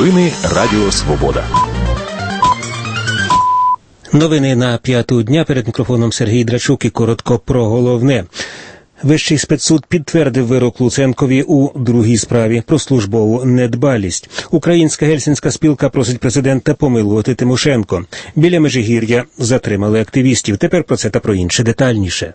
Новини Радіо Свобода. Новини на 5-ту дня. Перед мікрофоном Сергій Драчук і коротко про головне. Вищий спецсуд підтвердив вирок Луценкові у другій справі про службову недбалість. Українська гельсінська спілка просить президента помилувати Тимошенко. Біля Межигір'я затримали активістів. Тепер про це та про інше детальніше.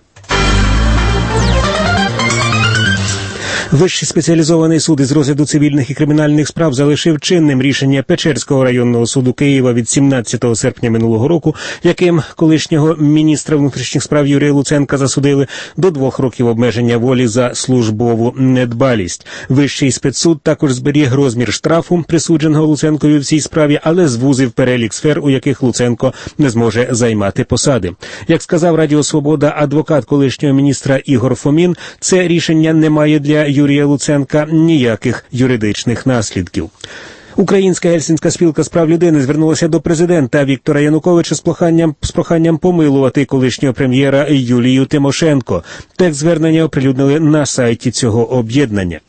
Вищий спеціалізований суд із розгляду цивільних і кримінальних справ залишив чинним рішення Печерського районного суду Києва від 17 серпня минулого року, яким колишнього міністра внутрішніх справ Юрія Луценка засудили до 2 років обмеження волі за службову недбалість. Вищий спецсуд також зберіг розмір штрафу, присудженого Луценкові в цій справі, але звузив перелік сфер, у яких Луценко не зможе займати посади. Як сказав Радіо Свобода адвокат колишнього міністра Ігор Фомін, це рішення не має для Юрія Луценка ніяких юридичних наслідків. Українська гельсінська спілка з прав людини звернулася до президента Віктора Януковича з проханням помилувати колишнього прем'єра Юлію Тимошенко. Текст звернення оприлюднили на сайті цього об'єднання.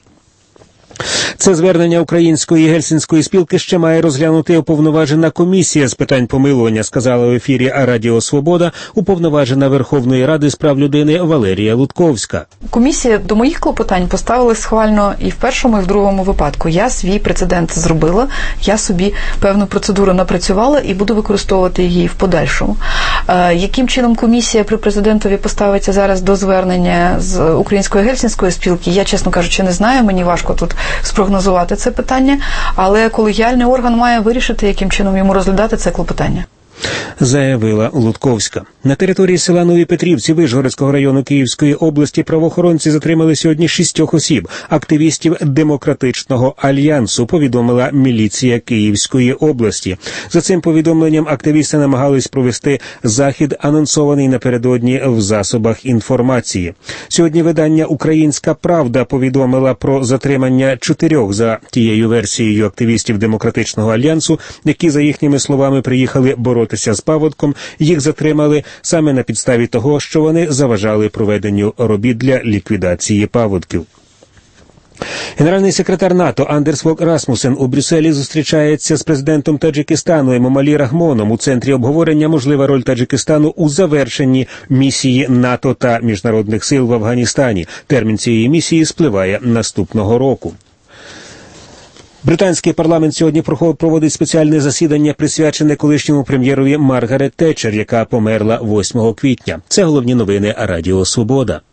Це звернення Української гельсінської спілки ще має розглянути уповноважена комісія з питань помилування, сказала в ефірі Радіо Свобода уповноважена Верховної Ради з прав людини Валерія Лутковська. Комісія до моїх клопотань поставила схвально і в першому, і в другому випадку. Я свій прецедент зробила, я собі певну процедуру напрацювала і буду використовувати її в подальшому. Яким чином комісія при президентові поставиться зараз до звернення з Української гельсінської спілки, я, чесно кажучи, не знаю, мені важко тут спрогнозувати це питання, але колегіальний орган має вирішити, яким чином йому розглядати це клопотання. Заявила Лутковська. На території села Нові Петрівці Вишгородського району Київської області правоохоронці затримали сьогодні 6 осіб, активістів Демократичного альянсу, повідомила міліція Київської області. За цим повідомленням активісти намагались провести захід, анонсований напередодні в засобах інформації. Сьогодні видання «Українська правда» повідомила про затримання 4 за тією версією активістів Демократичного альянсу, які, за їхніми словами, приїхали боротися з паводком. Їх затримали саме на підставі того, що вони заважали проведенню робіт для ліквідації паводків. Генеральний секретар НАТО Андерс Фог Расмусен у Брюсселі зустрічається з президентом Таджикистану Емомалі Рахмоном. У центрі обговорення можлива роль Таджикистану у завершенні місії НАТО та міжнародних сил в Афганістані. Термін цієї місії спливає наступного року. Британський парламент сьогодні проводить спеціальне засідання, присвячене колишньому прем'єрові Маргарет Тетчер, яка померла 8 квітня. Це головні новини Радіо Свобода.